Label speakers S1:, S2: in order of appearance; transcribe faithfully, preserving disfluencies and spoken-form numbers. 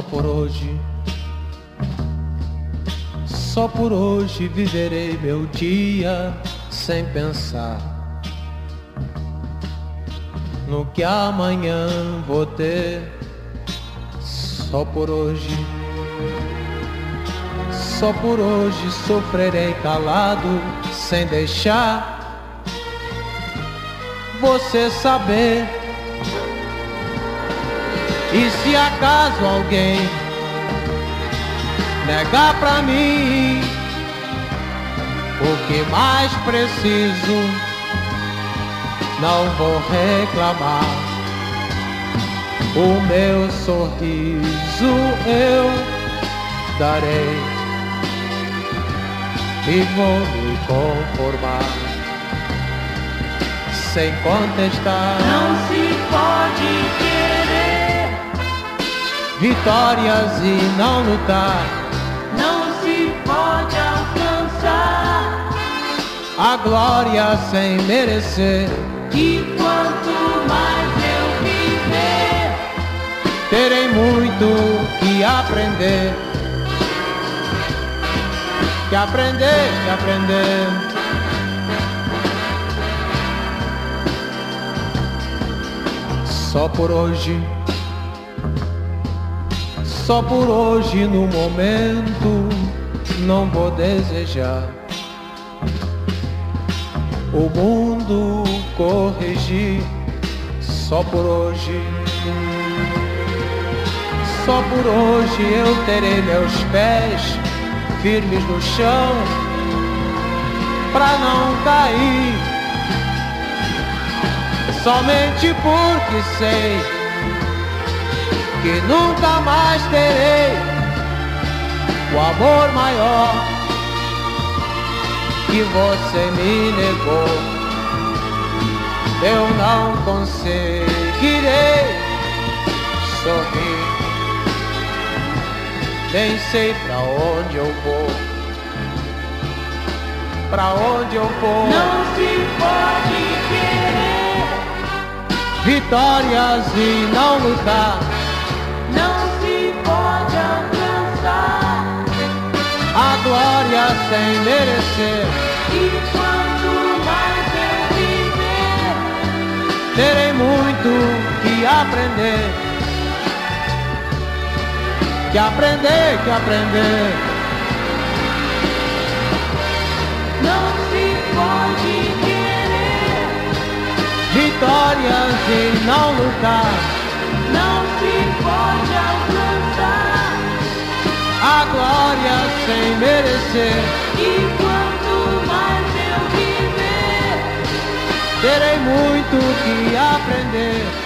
S1: por hoje, só por hoje viverei meu dia sem pensar no que amanhã vou ter. Só por hoje, só por hoje sofrerei calado, sem deixar você saber. E se acaso alguém negar pra mim o que mais preciso, não vou reclamar. O meu sorriso eu darei e vou me conformar sem contestar.
S2: Não se pode querer
S1: vitórias e não lutar.
S2: Não se pode alcançar
S1: a glória sem merecer.
S2: E quanto mais eu viver,
S1: terei muito que aprender. Que aprender, que aprender. Só por hoje, só por hoje no momento não vou desejar o mundo corrigir. Só por hoje, só por hoje eu terei meus pés firmes no chão pra não cair. Somente porque sei que nunca mais terei o amor maior que você me negou. Eu não conseguirei sorrir, nem sei pra onde eu vou, pra onde eu vou.
S2: Não se pode querer
S1: vitórias e não lutar.
S2: Não se pode alcançar
S1: a glória sem merecer.
S2: E quanto mais eu viver,
S1: terei muito que aprender. Que aprender, que aprender.
S2: Não se pode querer
S1: vitórias e não lutar.
S2: Não se pode alcançar
S1: a glória sem merecer.
S2: E quanto mais eu viver,
S1: terei muito que aprender.